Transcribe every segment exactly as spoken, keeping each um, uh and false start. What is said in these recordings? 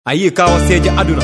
ayi kawa seje aduna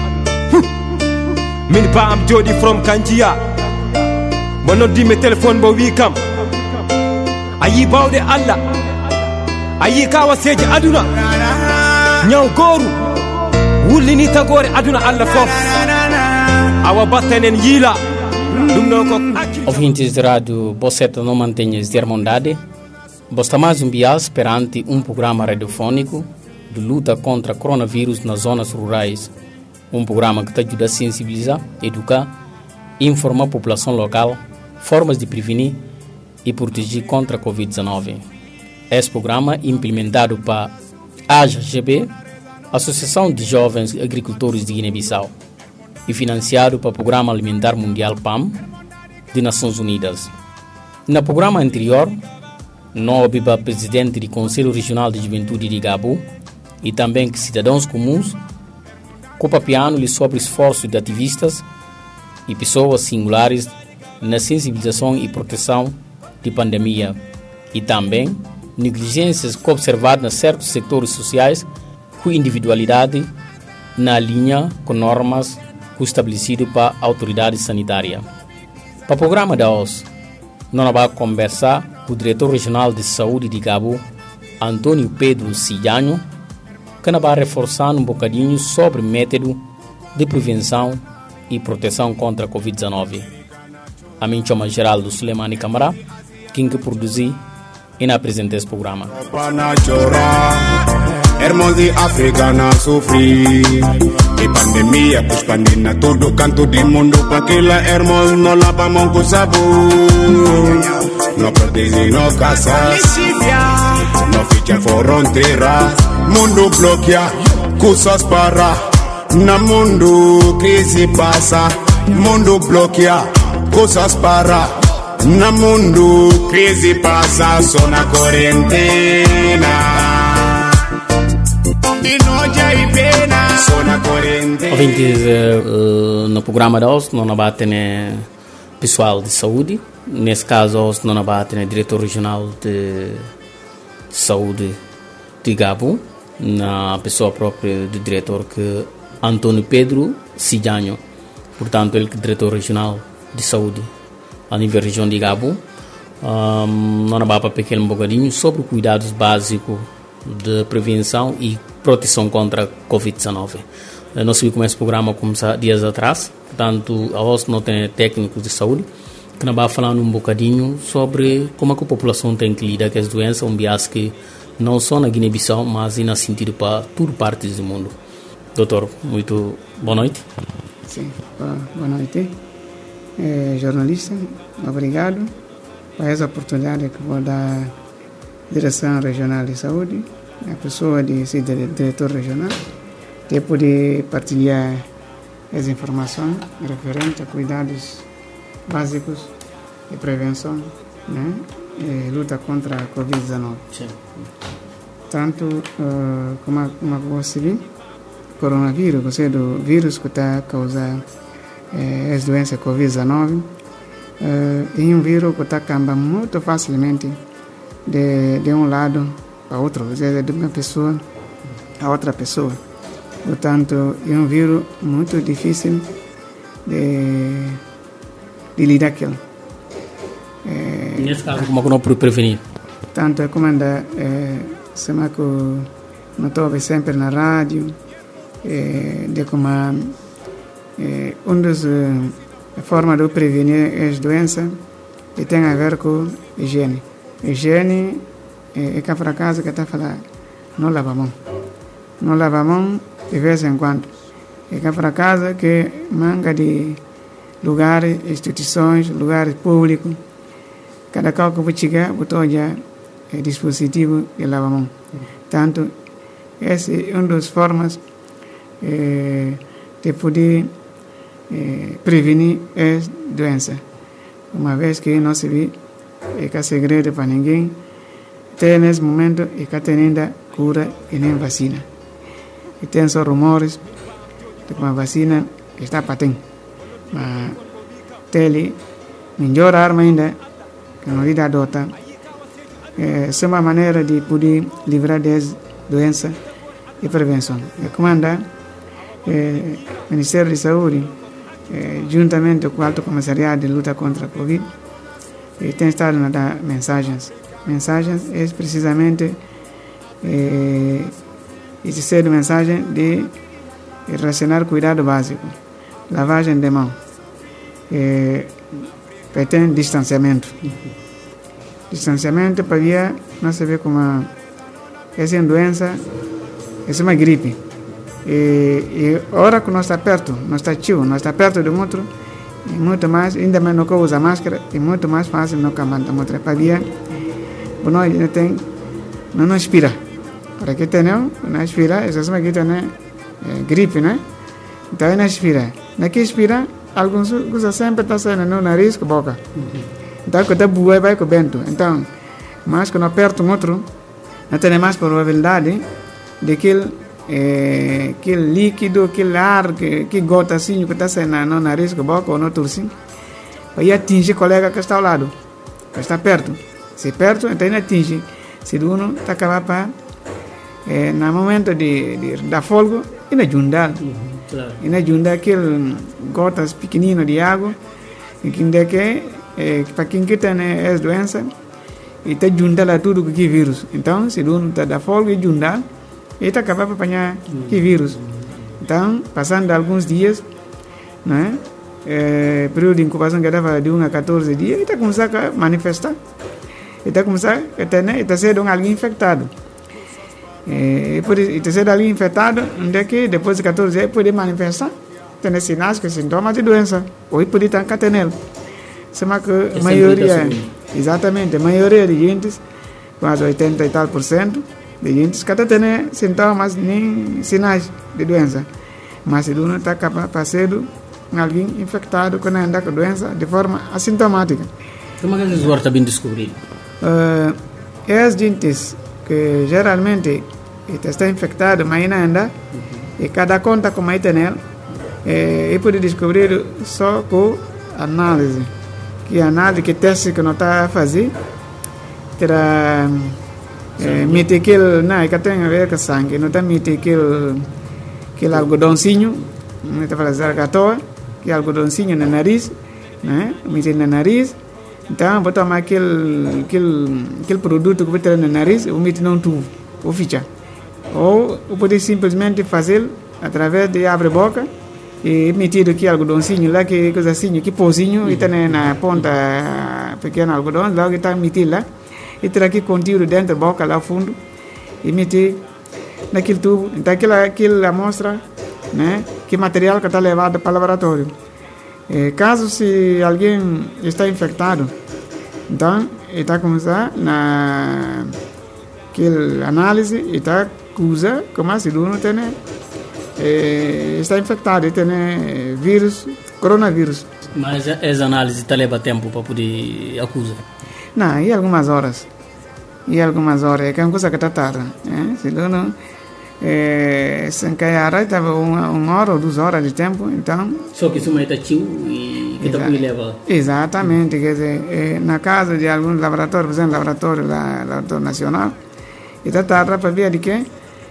min pa am jodi from Kanjia mo noddi me telephone bo wi kam ayi bawde Allah ayi kawa seje aduna nyaw goru wulini tagore aduna Allah fof awa battanen yila dum no ko ouvintes de rádio Boceta não mantenha Zermondade. Bostamos enviar perante um programa radiofônico de luta contra o coronavírus nas zonas rurais. Um programa que te ajuda a sensibilizar, educar e informar a população local formas de prevenir e proteger contra a covid dezenove. Esse programa é implementado para a A G B, Associação de Jovens Agricultores de Guiné-Bissau, e financiado para o Programa Alimentar Mundial P A M de Nações Unidas. No programa anterior, nós ouvimos o presidente do Conselho Regional de Juventude de Gabo e também que cidadãos comuns copapiando-lhe sobre esforços de ativistas e pessoas singulares na sensibilização e proteção de pandemia e também negligências que observadas em certos setores sociais com individualidade na linha com normas estabelecidas para a autoridade sanitária. Para o programa da O S, nós vamos conversar com o diretor regional de saúde de Gabo, Antônio Pedro Sijanho, que nos vai reforçar um bocadinho sobre o método de prevenção e proteção contra a covid dezenove. A mim chama Geraldo Suleimani Camara, quem que produzi e apresenta esse programa. Hermos de África na sofrer e pandemia expandindo a todo canto do mundo para que lá hermos não lavamos com sabor, não protege, não caça, não ficha fronteira, mundo bloqueia, coisas para, na mundo crise passa, mundo bloqueia, coisas para, na mundo crise passa, só na quarentena. Ouvintes, uh, no programa de hoje, nós vamos ter pessoal de saúde. Nesse caso, hoje, nós vamos ter diretor regional de saúde de Gabo, na pessoa própria do diretor, que Antônio Pedro Sijanho. Portanto, ele que é diretor regional de saúde a nível da região de Gabo. Um, nós vamos para um bocadinho sobre cuidados básicos de prevenção e proteção contra a covid dezenove. Nós vimos como esse programa começou dias atrás, portanto, a hoje não tem técnicos de saúde, que nos vai falando um bocadinho sobre como a população tem que lidar com essa doença, um bias que não só na Guiné-Bissau, mas no sentido para todas partes do mundo. Doutor, muito boa noite. Sim, boa noite. É, jornalista, obrigado por essa oportunidade que vou dar à Direção Regional de Saúde, a pessoa de ser diretor regional, de poder partilhar as informações referentes a cuidados básicos de prevenção, né, e luta contra a covid dezenove. Sim. Tanto uh, como, como você viu, coronavírus, você do vírus que está causando eh, as doenças covid dezenove, uh, é um vírus que está cambiando muito facilmente de, de um lado para outro, ou seja, de uma pessoa a outra pessoa. Portanto, é um vírus muito difícil de, de lidar com ele. É, Nesse caso, como é que não pode prevenir? Tanto é como anda, é, sempre que não estou sempre na rádio, é, de como é, uma das formas de prevenir as doenças que tem a ver com higiene. Higiene é que para casa que está falando, não lava a mão. Não lava a mão de vez em quando. É que para casa que manga de lugares, instituições, lugares públicos. Cada carro que você chegar, botou já é dispositivo de lavar a mão. Tanto, essa é uma das formas é, de poder é, prevenir as doenças. Uma vez que não se vê, é que é segredo para ninguém, até nesse momento é que tem ainda cura e nem vacina. E tem só rumores de que uma vacina está patente. Mas tem melhor arma ainda que não lhe adota. É uma maneira de poder livrar das doenças e prevenção. E comanda o Ministério da Saúde, eh, juntamente com o Alto Comissariado de Luta contra a Covid, e tem estado a dar mensagens. Mensagens é precisamente eh, esse ser mensagem de relacionar cuidado básico, lavagem de mão, eh, pretende distanciamento. Distanciamento para ver, não se vê como essa é uma doença, essa é uma gripe. E, e hora que nós está perto, nós está tio, nós está perto do outro, e muito mais, ainda mais não usa máscara, e muito mais fácil não camanta outra para ver, nós não tem, não não expira. Para que tenham, não expira, essa é uma gripe, né? É, gripe, né? Então não expira. Naqui expira, alguns usam sempre está saindo no nariz com a boca. Então que está boa vai com o vento. Então, mas quando aperta um outro, não tem mais probabilidade de que eh, aquele líquido, aquele ar, que, que gota assim que está saindo no nariz com a boca ou no torcinho, vai atingir o colega que está ao lado, que está perto. Se perto, então não atinge. Se o uno está acabando para eh, no momento de, de dar fogo, e na jundal. Claro. E na jundal aquele gotas pequeninas de água, e que é que eh, para quem que tem essa doença, e está jundal tudo que vírus. Então, se o uno está da fogo e jundal, ele está acabando para apanhar que vírus. Então, passando alguns dias, né, eh, período de incubação que dava de um a quatorze dias, ele está começando a manifestar. Ele está começando a ter, né, está sendo alguém infectado. E por isso, ser alguém infectado, onde é que depois de quatorze dias pode manifestar, tem sinais que sintomas de doença, ou pode estar catenel. Sema que a maioria, exatamente, a maioria de gente, quase oitenta e tal por cento de gente, que tem sintomas nem sinais de doença. Mas se não está capaz de ser alguém infectado com a doença de forma assintomática. Como é que eles está bem descobrido? Uh, as gentes que geralmente está infectado, mas ainda anda, e cada conta como é tem, e pode descobrir só com análise, que análise, que teste que não está a fazer, terá meter aquele, não, que tem a ver com sangue, não está meter aquele, aquele algodãozinho, não está fazendo zargatoa, que é algodãozinho no nariz, né, meter no nariz. Então, botar mais aquele, aquele, aquele produto que vai ter no nariz, eu meto num tubo, ou ficha. Ou eu poder simplesmente fazer através de abrir a boca e meter aqui algodãozinho lá, que coisa assim, que pozinho, e tem na ponta pequena algodão, logo está metido lá, e ter aqui conteúdo dentro da boca, lá ao fundo, e meter naquele tubo. Então, aquela, aquela amostra, né, que material que está levado para o laboratório. É, caso se alguém está infectado, então está começando na aquela análise e está usa como se não tem é, está infectado, tem vírus, coronavírus. Mas essa análise está leva tempo para poder acusar? Não, e algumas horas, e algumas horas é que é uma coisa que está tarde, é? Se não É, sem cair estava uma, uma hora ou duas horas de tempo, então... Só que isso mais está tio e que está por levar. Exatamente, quer dizer, é, na casa de alguns laboratórios, por exemplo, laboratório, la, laboratório nacional, está tarde para ver de que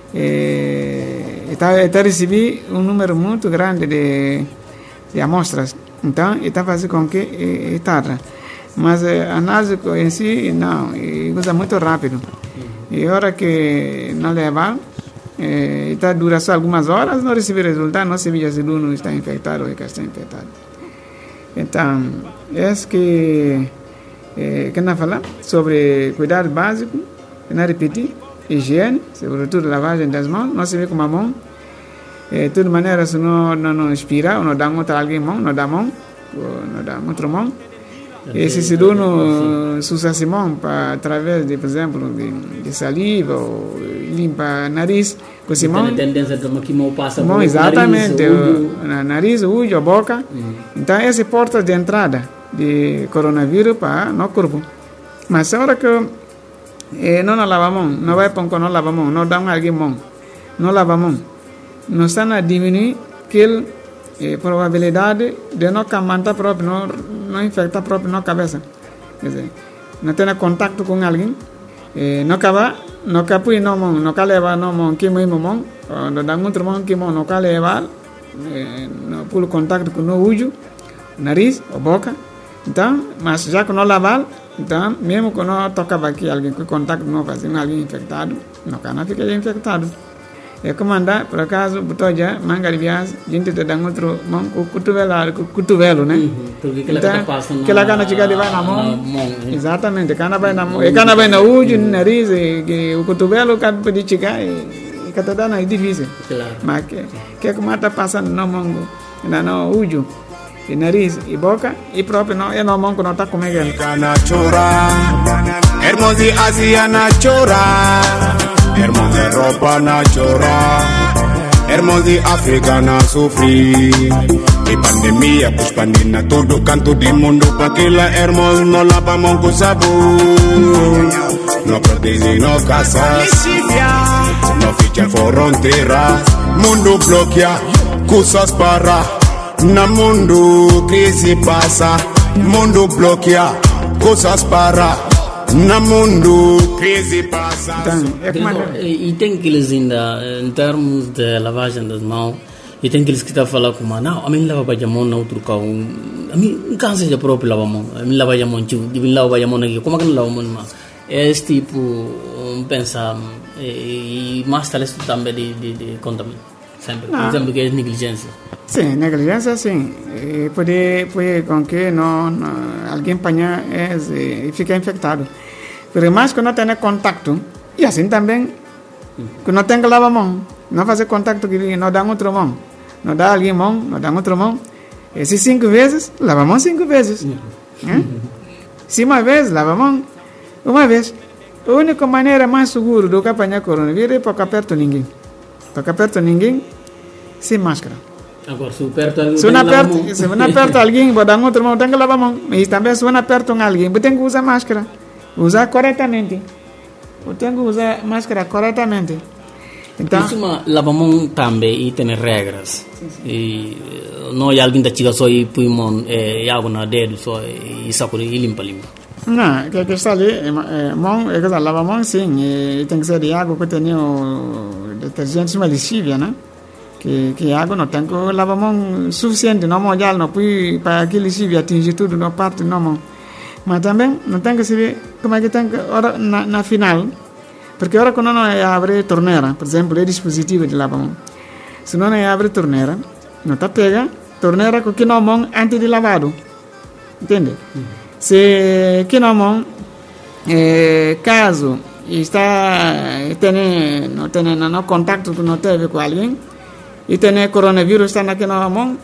está é, recebendo um número muito grande de, de amostras, então está fazendo com que é, é tarde. Mas a análise em si, não, é coisa muito rápido. E a hora que não levar, Eh, está dura só algumas horas, não recebe resultado, não sabia se o aluno está infectado ou que está infectado. Então, é que eh, que nós falamos sobre cuidado básico, não repetir, higiene, sobretudo lavagem das mãos, não se vê com a mão, eh, de toda maneira, se não, não, não inspira, ou não dá outra alguém mão, não dá mão, ou não dá outra mão. E se se uno usa a mão para, através de, por exemplo, de, de saliva ou limpa nariz com a mão. Tem tendência de que mão passa por nariz, exatamente, o nariz, o olho, a boca. Uhum. Então, essa é a porta de entrada de coronavírus para o corpo. Mas a hora que eh, não lava a mão, não vai para não lava a mão, não dá um alguém mão, não lava a mão, não está a diminuir aquele eh, probabilidade de não camanta próprio, não, não infectar próprio na cabeça. Quer dizer, não ter contato com alguém, eh, não acaba no capui no mon, no caleva no mon, que moi mon, no da outro mon que mon no caleva, no pulo contacto com no ujo, nariz ou boca. Então, mas já que não lavar, então, mesmo que não tocava aqui alguém com contato não fazia alguém infectado, não cana fica infectado. É como andar, por acaso, botou já, manga de viagem, gente te dá outro mão com cotovelo, com cotovelo, né? Porque aquela cana passa na... Aquela cana chega de vai na mão. Exatamente, cana vai na mão. E cana vai na ujo, no nariz, e o cotovelo, cada pode chegar e cada dano é difícil. Mas que que como está passando na mão, na ujo, e nariz e boca, e próprio não, é na mão que não está comendo. Cana chora, hermosi Asia na chora. Hermosi Europa na chorar, hermosi África na sofrer. E pandemia pues pandina todo canto do mundo pa que la hermosa no lava mão com sabor. No protege, no casa, no ficha fronteira. Mundo bloquea, coisas para. Na mundo crise passa, mundo bloquea, coisas para. Na mundo crise passa. E tem aqueles ainda, em termos de lavagem das mãos, e tem aqueles que estão a falar com não, a mim lava a mão na outro carro, a mim não cansa de próprio lavar a mão, a mim lava a mão, eu mim lava a mão aqui, como é que não lava a mão mais? É esse tipo, um pensar, e mais talvez também de, de, de contamina, sempre, por exemplo, que é negligência. Sim, negligência sim, e pode, pode com que não, não, alguém apanha e fica infectado. Mas mais que não tenha contato, e assim também, que não tenha lavar a mão, não fazer contato que não dá outra mão, não dá alguém mão, não dá outra mão, e se cinco vezes, lava a mão cinco vezes. Uhum. Se uma vez, lava a mão uma vez. A única maneira mais segura do que apanhar coronavírus é para ficar perto de ninguém. Para ficar perto de ninguém, sem máscara. Agora, se perto alguém, se não perto, se não perto alguém, vou dar outra mão, tem que lavar a mão. Mas também se não perto alguém, tem que usar máscara. Usar corretamente. Eu tenho que usar máscara corretamente. Então, isso é lavar a mão também e tem regras. Sim, sim. E não é alguém que chega só e põe mão e água na dedo só e sacode e limpa limpa. Não, que que está ali, é, mão, é que lava a mão sim, e tem que ser de água que tem o detergente, uma lixívia, né? Que, que água não tem que lavar a mão suficiente, não molhar, não põe para aquele lixívia atingir tudo na parte não mão. Mas também não tem que se como é que tem que, hora, na, na final, porque a hora que não abre a torneira, por exemplo, é dispositivo de lavar a mão. Se não abre a torneira, não está pega, torneira com que não mão antes de lavado. Entende? Uhum. Se que não mão, eh, caso está tem não tem não contato que não teve com alguém e tem coronavírus está naquela mão,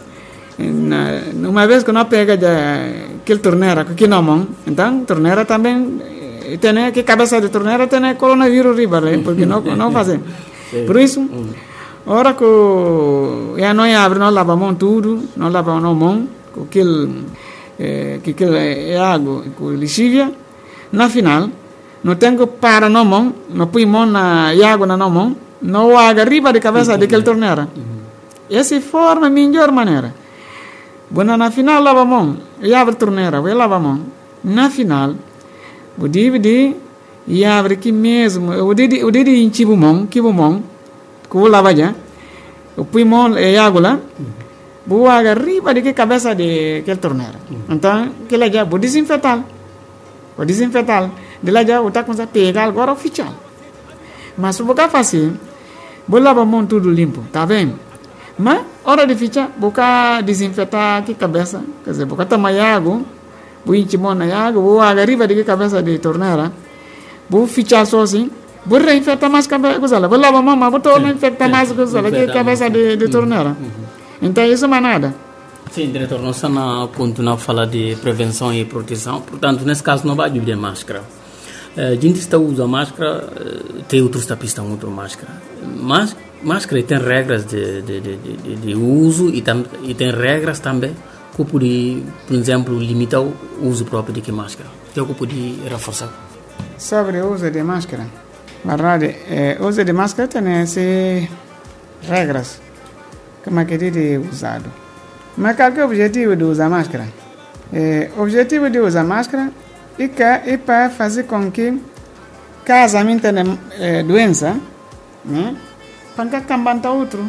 uma vez que não pega aquele torneira que não mão, então torneira também tem que cabeça de torneira tem coronavírus riba, porque não não fazem. Por isso, hora que já não abre não lava a mão tudo, não lava a mão com aquele Eh, que aquilo é água com lixívia, na final, não tem que parar na mão, não põe mão na água na mão, não água arriba de cabeça daquele torneira. Essa forma a melhor maneira. Bueno, na final lava a mão, e abre a torneira, vai lavar a mão. Na final, o dividir e abre aqui mesmo, o dedo o dedo enchiva a mão, que a mão, que eu lava já, eu põe mão e água lá. Boa água arriba de que cabeça de aquele torneira. Então, que lá já vou desinfetar. Vou desinfetar. De lá já vou estar com essa pegar agora oficial. Mas se você fazer, vou lavar a mão tudo limpo, tá vendo? Mas, hora de fichar, vou desinfetar aqui cabeça. Quer dizer, vou tomar água, vou encher mão na água, vou água arriba de que cabeça de torneira, vou fichar só assim, vou reinfectar mais cabeça, vou lavar a mão, mas vou tornar infectar mais que cabeça de, de torneira. Então, isso não é nada. Sim, diretor, nós estamos continuando a falar de prevenção e proteção, portanto, nesse caso, não vai de máscara. A gente está usando máscara, tem outros que estão usando máscara. Mas, máscara tem regras de, de, de, de, de uso e, tam, e tem regras também que pode, por exemplo, limitar o uso próprio de que máscara. Que é o que pode reforçar. Sobre o uso de máscara, na verdade, o uso de máscara tem essas regras. Como é que é usado? Mas qual é o objetivo de usar máscara? É, o objetivo de usar máscara é, é para fazer com que caso a mim tem é, doença, né? Para cambanta outro.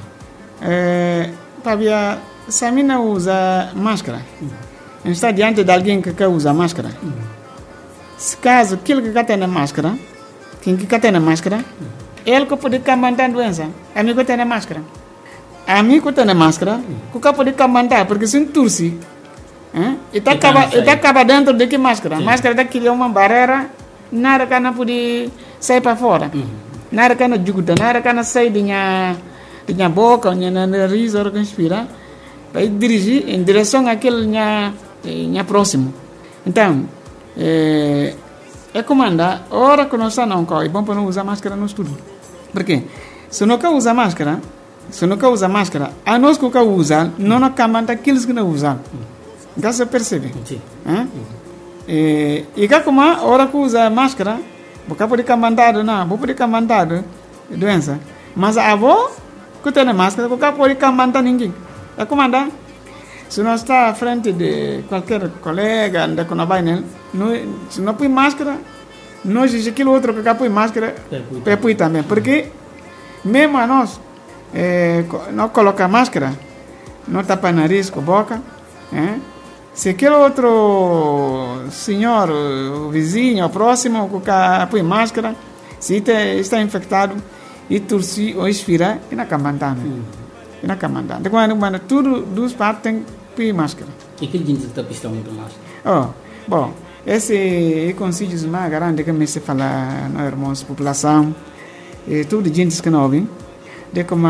É, para se a mim não usa máscara, está diante de alguém que quer usar máscara. Se caso aquele que tem máscara, quem que tem máscara, ele que pode cambantar doença. A mim que tem máscara. A mim que tem máscara, que pode cambantar, porque se não torce, e está acaba, acaba dentro de que máscara. Sim. Máscara daqui é uma barreira, nada que não pode sair para fora. Uhum. Nada que não ajuda, nada que não sai de minha, de minha boca, de minha nariz, ou respirar, para dirigir em direção àquele minha, minha próximo. Então, é, é comandar, a hora que nós não corre, é bom para não usar máscara no estudo. Por quê? Se não quer usar máscara, se não quer usar máscara, a nós que usa, não nos comanda aqueles que não usam. Já se percebe? Sim. Uhum. E, e cá como a hora que usa máscara, você pode comandar, não, você pode comandar doença. Mas a avó que tem máscara, você pode comandar ninguém. É comandar. Se não está à frente de qualquer colega, anda com a baina, se não põe máscara, não existe aquele outro que põe máscara, põe também. Porque mesmo a nós, é, não coloca máscara, não tapa nariz com a boca, é? Se aquele outro senhor, o vizinho, o próximo, que põe máscara, se está infectado, e tossir ou expirar, e na camandana. E na camandana. Quando tudo dos partes tem que pôr máscara. E que gente está pistando muito máscara? Oh, bom, esse é conselho mais grande que me se fala na irmãos população, e tudo gente que não ouvem, de como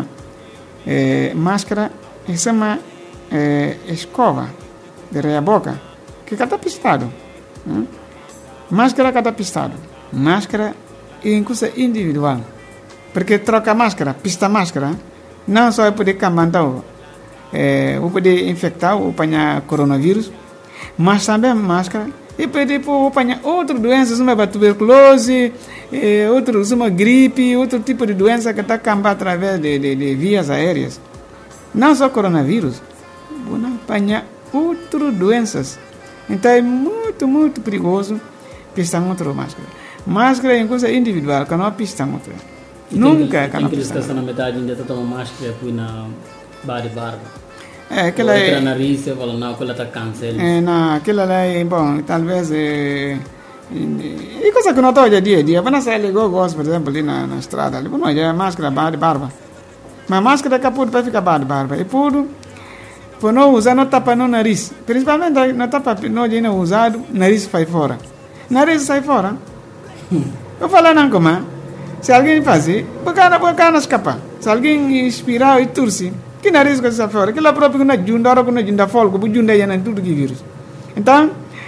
é, máscara, isso é uma é, escova de a boca, que está pistado. Né? Máscara está pistado. Máscara é em coisa individual. Porque troca máscara, pista máscara, não só é poder cambantar, é, ou poder infectar ou apanhar coronavírus, mas também máscara e poder apanhar outras doenças, uma tuberculose, é, outros, uma gripe, outro tipo de doença que está cambando através de, de, de vias aéreas. Não só coronavírus, vão apanhar outras doenças. Então é muito, muito perigoso pistar outra máscara. Máscara é uma coisa individual, que não pistar outra. Nunca, tem que estar na metade ainda está tomando máscara e na barba barba. É, aquela é. Na nariz, você fala, não, aquela está câncer. É, não, aquela lá é, bom, talvez é. E coisa que não estou dia a dia. Quando você ligou, gosto, por exemplo, ali na, na estrada, ali, não, é máscara, barba, barba. Mas máscara é puro para ficar barba, barba. E puro, por não usar, não tapa no nariz. Principalmente, não tapa, não é usado, nariz sai fora. Nariz sai fora. Eu falo, não, como é? Se alguém fazer, por que não escapar? Se alguém expirar e torce, que nariz que está fora? Aquilo é próprio que não é junda, hora que não é junda folga, porque junda é tudo que vírus. Então,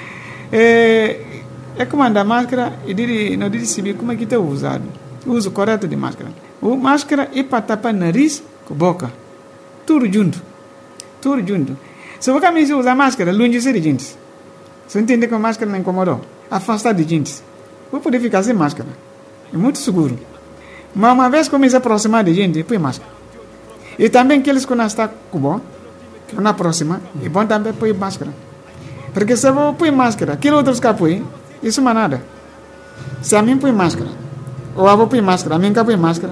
é, é comandar máscara e não decidir como é que está usado. O uso correto de máscara. O máscara é para tapar nariz com boca. Tudo junto. Tudo junto. Se você me usar máscara, longe de gente. Você entende que a máscara não incomodou? Afastar de gente. Vou poder ficar sem máscara. É muito seguro. Mas uma vez que começa a aproximar de gente, põe máscara. E também aqueles que não estão com bom, que não aproximam, é bom também põe máscara. Porque se eu põe máscara, aquele outro que põe, isso não é nada. Se a mim põe máscara, ou a vou põe máscara, a mim que põe máscara,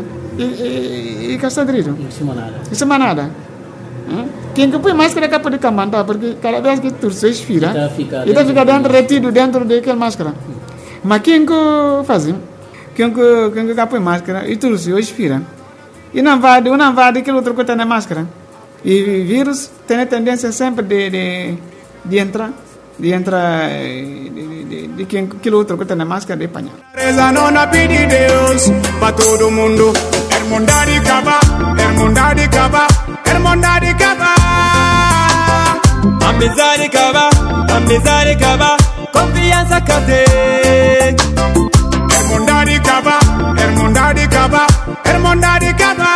e que está direito. Isso não é nada. Isso não é nada. Quem que põe máscara é capaz de camandar, porque cada vez que tu se expira, ele está ficando dentro, retido dentro daquela máscara. Mas quem que faz? Quem que, quem que põe máscara e tudo se expira. E não vai, não vai daquele outro que tem na máscara. E vírus tem a tendência sempre de, de, de entrar, de entrar, de, de, de quem aquele outro que tem na máscara de apanhar. Reza não na pedir Deus para todo mundo. El mundo de caba, el mundo de caba, el mundo de caba. Amizade de caba, amizade de caba, confiança cadê? El mundo de caba, el mundo de caba, el mundo de caba.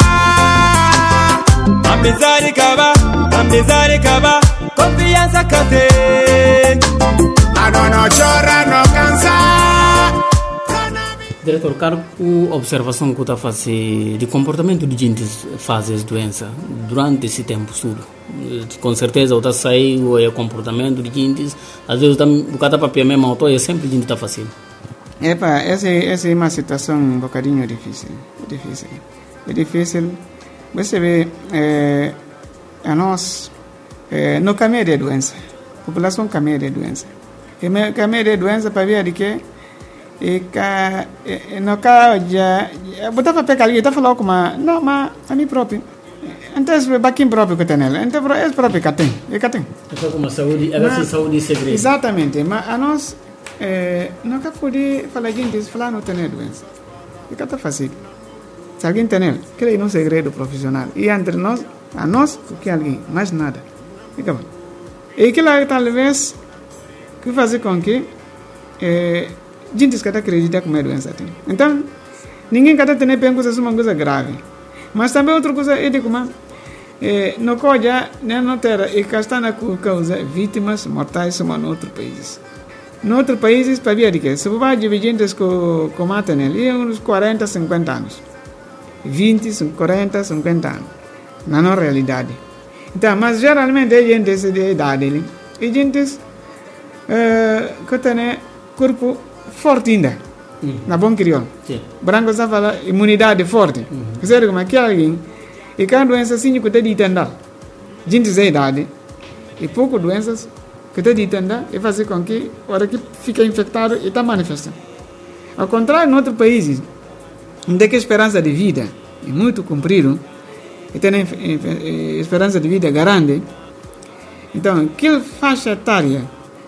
Amizade de caba, amizade de caba, confiança cadê? A não chora, não cansa. Diretor, cara, a observação que está a fazer de comportamento de gente faz essa doença durante esse tempo tudo. Com certeza, o está saindo é o comportamento de gente. Às vezes, o cara está para mesmo autor, é sempre a gente está fazendo. Epa, essa, essa é uma situação um bocadinho difícil. É difícil. É difícil. Você vê, é, a nós, é, no caminho de doença, a população caminha de doença. E caminho de doença para ver de que, e ca, e, no caso, já, botava para ali, estava falando como, não, mas a mim próprio. Então, é baquinho próprio que tem nela. Então, é próprio que tem. É que tem. Então, como saúde, ela se saúde segredo. Exatamente. Mas a nós, é, não pode falar gente, falar não tem doença. É que está fácil. Se alguém tem ela, que é um segredo profissional. E entre nós, a nós, o que alguém, mais nada. E que lá, talvez, que fazer com que é, gente que acredita que é doença tem. Então, ninguém quer ter bem coisa, uma coisa grave. Mas também outra coisa é de como é, no coja, né, não terá, e que está na causa vítimas mortais em outros países. Em outros países, para ver de que, se você vai gente que, que matam ele, é uns quarenta, cinquenta anos. vinte, quarenta, cinquenta anos. Na nossa realidade. Então, mas geralmente é gente dessa idade, e gente uh, que tem corpo forte ainda. Uhum. Na bom crioulo. Sim. Branco só fala imunidade forte. Uhum. Quer dizer, como é que alguém, e cada doença assim que está de entender. Gente dessa idade, e pouco doenças que está de entender, e fazer com que, a hora que fica infectado, e está manifestando. Ao contrário, em outros países, onde que a esperança de vida é muito comprido, e tem esperança de vida grande, então, que faixa etária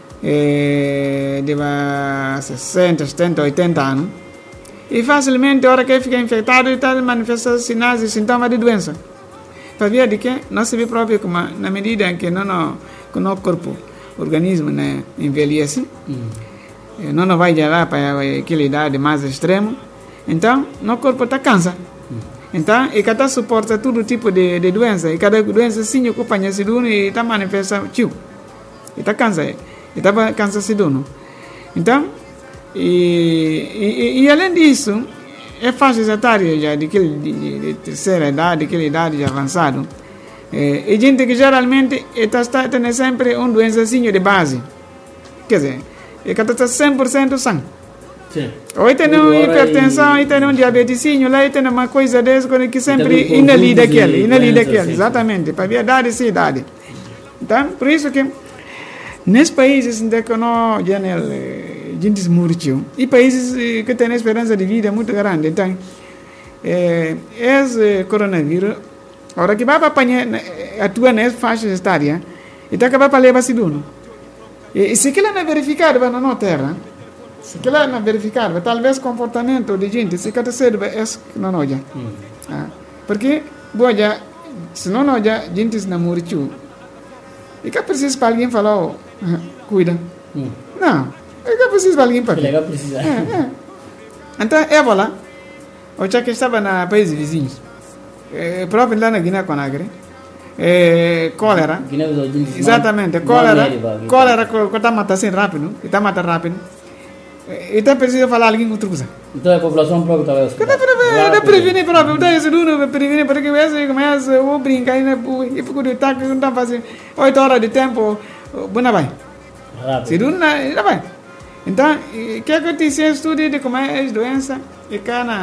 é, de sessenta, setenta, oitenta anos, e facilmente, a hora que fica infectado, está manifesta sinais e sintomas de doença. Para ver de que nós se vê próprio como, na medida em que não, não, que o nosso corpo, o organismo, né, envelhece, uhum. não vai chegar para aquela idade mais extrema. Então, nosso corpo está cansa. Então, e cada suporta todo tipo de, de doença. E cada doença, sim, acompanha se dono e está manifesta, tio. E está cansa. E está cansa se dono. Então, e, e, e além disso, é faixa etária já de, de, de, de terceira idade, daquela idade avançada. É, e gente que geralmente está, está tendo sempre uma doença assim de base. Quer dizer, e cada está cem por cento sangue. Sim. Ou tem uma hipertensão, e tem um diabetesinho, lá e tem uma coisa dessa que sempre inalida aquele, inalida aquele, exatamente, para ver idade e idade. Então, por isso que, nesses países onde não tem gente morreu, e países que têm esperança de vida muito grande, então, é, esse coronavírus, a hora que vai para apanhar, atua nessa faixa etária, então acaba para levar-se dono. E se aquilo não é verificado na nossa terra, se aquilo não é verificado, talvez o comportamento de gente, se cada ser é não olha. Hum. Ah, porque, boa, se não olha, gente não morreu. E que precisa para alguém falar, oh, cuida. Hum. Não, é que precisa para alguém para legal precisa. É, é. Então, é lá. Eu já que estava na países vizinhos, é, próprio lá na Guiné-Conakry, é, cólera. Exatamente, cólera. Cólera que está matando assim rápido, está matando rápido. Então precisa falar alguém com outra coisa. Então a população própria está hospedada. Está prevenir próprio. Então esse não prevenir porque esse começa a brincar e fica de ataque, não está fazendo oito horas de tempo, não vai. Se não, não vai. Então, o que acontece é estudo de como é a doença e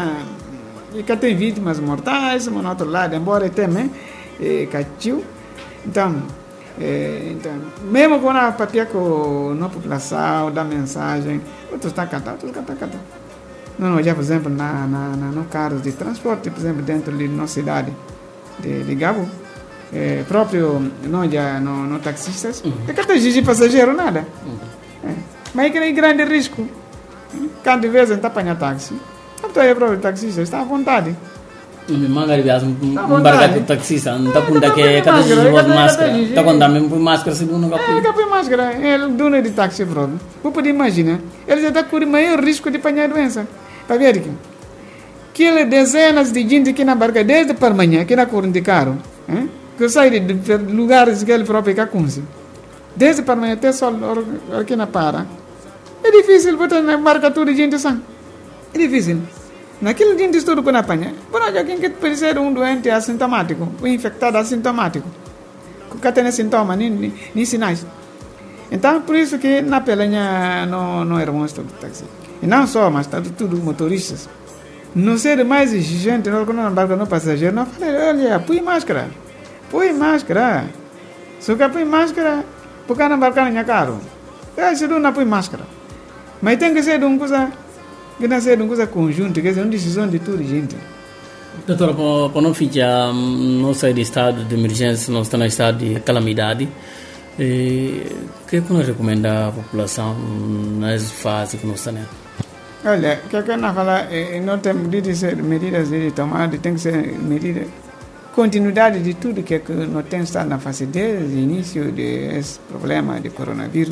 que tem vítimas mortais, mas no outro lado, embora tenha, é catiu. Então, É, então, mesmo quando a papia com a população dá mensagem, outros estão cantando, outros estão cantando. Não, não, já, por exemplo, na, na, na, no carro de transporte, por exemplo, dentro de nossa cidade de, de Gabo, é, próprio, não já no, no taxistas, uhum. É que tem de passageiro, nada. Uhum. É. Mas é que tem grande risco. Quando de vez em quando apanha táxi, então é próprio taxista, está à vontade. Mangari biasa membarga ke taxista, não tá com daquele cada dia de máscara, tá com da mesmo máscara se não nunca põe. É, capaz máscara, ele dono de táxi próprio. Você pode imaginar, ele já está com o maior risco de apanhar doença. Para ver aqui, que dezenas de gente que na barca desde para amanhã, que na corrente de carro, hein? Que sai de lugares que ele próprio que aconse. Desde para amanhã até só aqui na para. É difícil botar na barca tudo de gente sã. É difícil. Naquele dia de estudo que não apanha, por onde alguém que pode ser um doente assintomático, um infectado assintomático, que tem sintomas, nem, nem sinais. Então, por isso que na pelenha não, não é bom estudo de taxi. E não só, mas está tudo motoristas. Não ser mais exigente, nós quando embarcamos no passageiro, não falei, olha, põe máscara, põe máscara. Se eu põe máscara, por que não embarcar no meu carro? Eu se não põe máscara. Mas tem que ser uma coisa, que não ser uma coisa conjunta, quer dizer, uma decisão de tudo, gente. Doutor, para não ficar, não sair de estado de emergência, não está no estado de calamidade, o que é que nós recomendamos à população nessa fase que nós estamos? Olha, o que é que nós falamos, não temos de ser medidas de tomar, tem que ser medidas, continuidade de tudo que, é que nós temos estado na fase desde o início desse problema de coronavírus,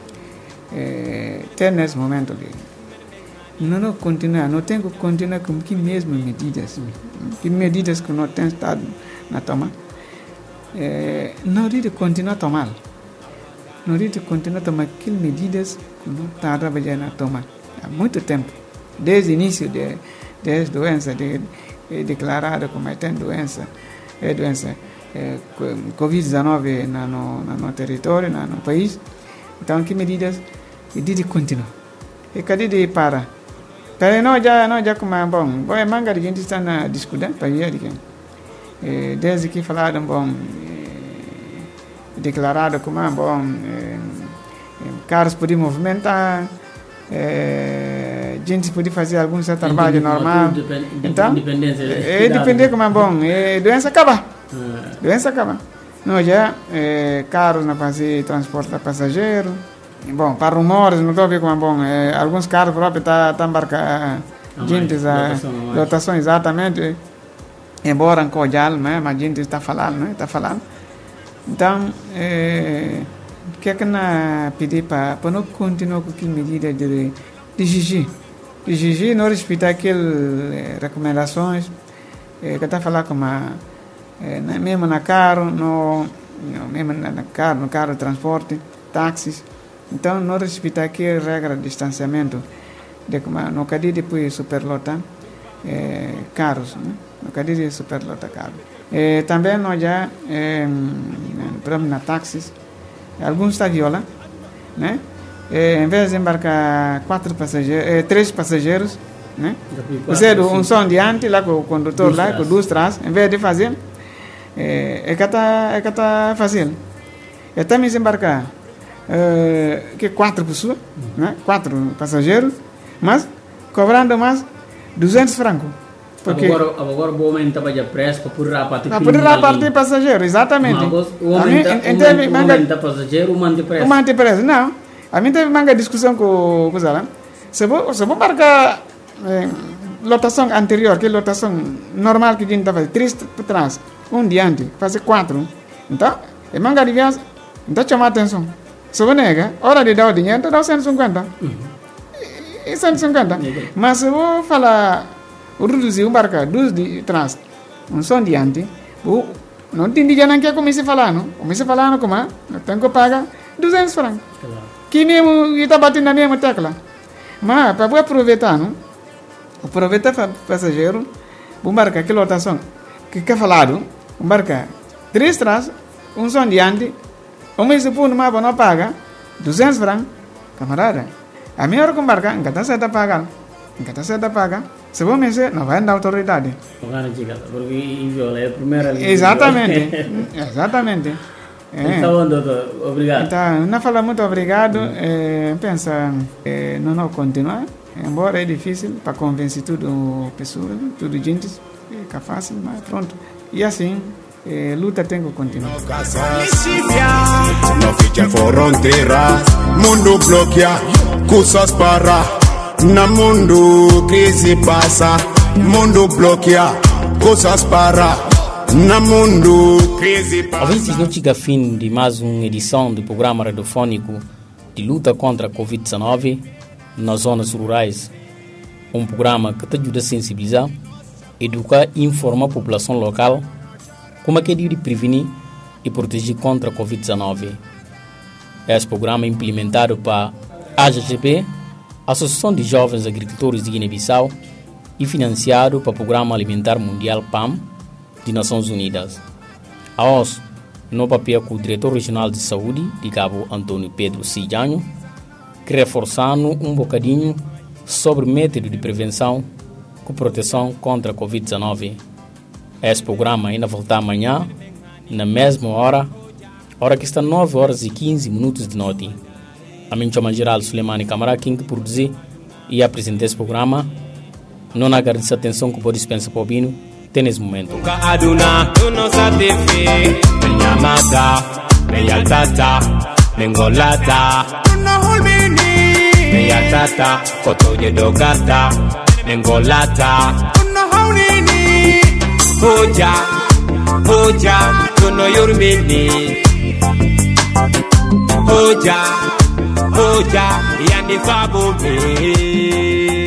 é, até nesse momento de não, não continuar, não tem que continuar com que mesmas medidas, que medidas que nós temos estado na toma, é, não de continuar a tomar, não de continuar a tomar aquelas medidas que nós estamos trabalhando a tomar há muito tempo, desde o início de, de doença de, de, declarada como é tem doença, é doença é, covid dezenove no, no, no território, no, no país, então que medidas de continuar, e cadê de para? Pero não já não já como é bom, bom é manga de gente está na discussão para ir de quem, desde que falaram bom, é, declarado como é bom, é, carros podem movimentar, é, gente pode fazer algum certo trabalho normal, depend, então é, é depender como é bom, é, doença acaba, é. doença acaba, não já é, carros não fazer transporte de passageiro. Bom, para rumores, não estou a ver como é bom. É, alguns carros próprios estão tá, embarcando gente, a lotação, exatamente. Embora em Cojal, né, mas a gente está falando, né, está falando. Então, é, o que é que nós pedimos para não continuar com aquela medida de, de exigir? De exigir, não respeitar aquelas recomendações, é, que está falando como a, é, mesmo na carro, no, no, mesmo na carro, no carro de transporte, táxis. Então, não respeitar aquela regra de distanciamento, de como no caso depois superlota é, carros, né? No caso de superlota carros. É, também nós já, é, na táxis, alguns está viola, né? É, em vez de embarcar quatro passageiros, é, três passageiros, né? Você um som diante lá com o condutor lá, com duas trás, em vez de fazer, é, é que está é que está fazendo. É também se embarcar Uh, que quatro pessoas, uhum. né? Quatro passageiros, mas cobrando mais duzentos francos. Porque agora, agora o homem estava já preso para poder repartir para poder repartir passageiro, exatamente. Mas o homem está passageiro, o homem está preso. O homem está preso, não. A mim teve uma discussão com o Zala. Se vou, se vou marcar eh, lotação anterior, que é lotação normal que a gente está fazendo, três para trás, um diante, fazer quatro. Então, é manga de viagem, então chama a atenção. Se você nega, hora de dar o dinheiro, dá cento e cinquenta. Uhum. E cento e cinquenta. Uhum. Mas se eu falar, eu reduzir um barco, dois de trás, um som diante, eu não tem dinheiro não quer começar a falar, não? Começa a falar, não como? Eu tenho que pagar duzentos francos. Claro. Que mesmo está batendo na mesma tecla. Mas para aproveitar, não? Aproveitar para passageiro, um barco, aquela lotação, que quer falado, um barco, três trás, um som diante, o mês de puno mas não paga duzentos francos, camarada. A minha hora que embarca, não está certo a pagar, não está certo a pagar. Se vou mexer, não vai dar autoridade. Exatamente, exatamente. É. Então, doutor, obrigado. Então, não fala muito obrigado. É, pensa, é, não, não continuar. Embora é difícil para convencer tudo pessoas, tudo gente, fica fácil, mas pronto. E assim. Eh, luta tem que continuar. Não fica fronteira, mundo bloqueia, coisas para, na mundo crise passa, mundo bloqueia, coisas para, na mundo crise passa. Ouvintes, não chega a fim de mais uma edição do programa radiofônico de luta contra a covid dezenove nas zonas rurais. Um programa que te ajuda a sensibilizar, educar e informar a população local como é que é de prevenir e proteger contra a covid dezenove. Esse programa é implementado para a A G G P, Associação de Jovens Agricultores de Guiné-Bissau, e financiado para o Programa Alimentar Mundial P A M de Nações Unidas. A O S, no papel com o Diretor Regional de Saúde de Cabo Antônio Pedro Cijanho, que reforçando um bocadinho sobre método de prevenção com proteção contra a covid dezenove. Esse programa ainda volta amanhã, na mesma hora, hora que está nove horas e quinze minutos de noite. A mim chama geral Suleimani Camara, quem que produzi e apresentei esse programa. Não agradeço a atenção que pode dispensar para o Bino, tem nesse momento. Hoja, hoja, tuno yurmini. Hoja, hoja, yandi fabumbi.